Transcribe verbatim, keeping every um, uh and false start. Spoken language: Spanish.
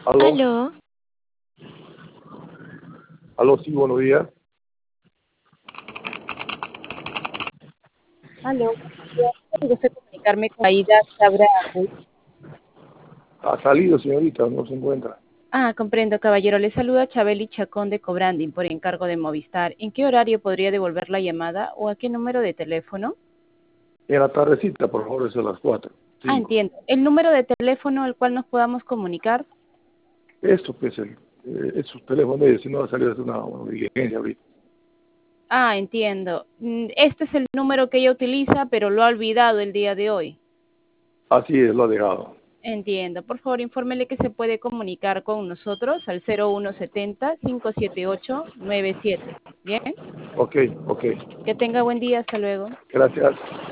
Aló, Aló, aló, sí, buenos días. Aló, buenos días. Me gusta comunicarme con Aida Sabra. Ha salido, señorita, no se encuentra. Ah, comprendo, caballero. Le saluda Chabeli Chacón de Cobranding por encargo de Movistar. ¿En qué horario podría devolver la llamada o a qué número de teléfono? En la tardecita, por favor, es a las cuatro, Ah, cinco. entiendo. ¿El número de teléfono al cual nos podamos comunicar? Esto, pues, el, eh, es su teléfono, y si no va a salir de una, una diligencia ahorita. Ah, entiendo. Mm, Este es el número que ella utiliza, pero lo ha olvidado el día de hoy. Así es, lo ha dejado. Entiendo. Por favor, infórmele que se puede comunicar con nosotros al cero uno setenta, cinco siete ocho, nueve siete. ¿Bien? Ok, ok. Que tenga buen día. Hasta luego. Gracias.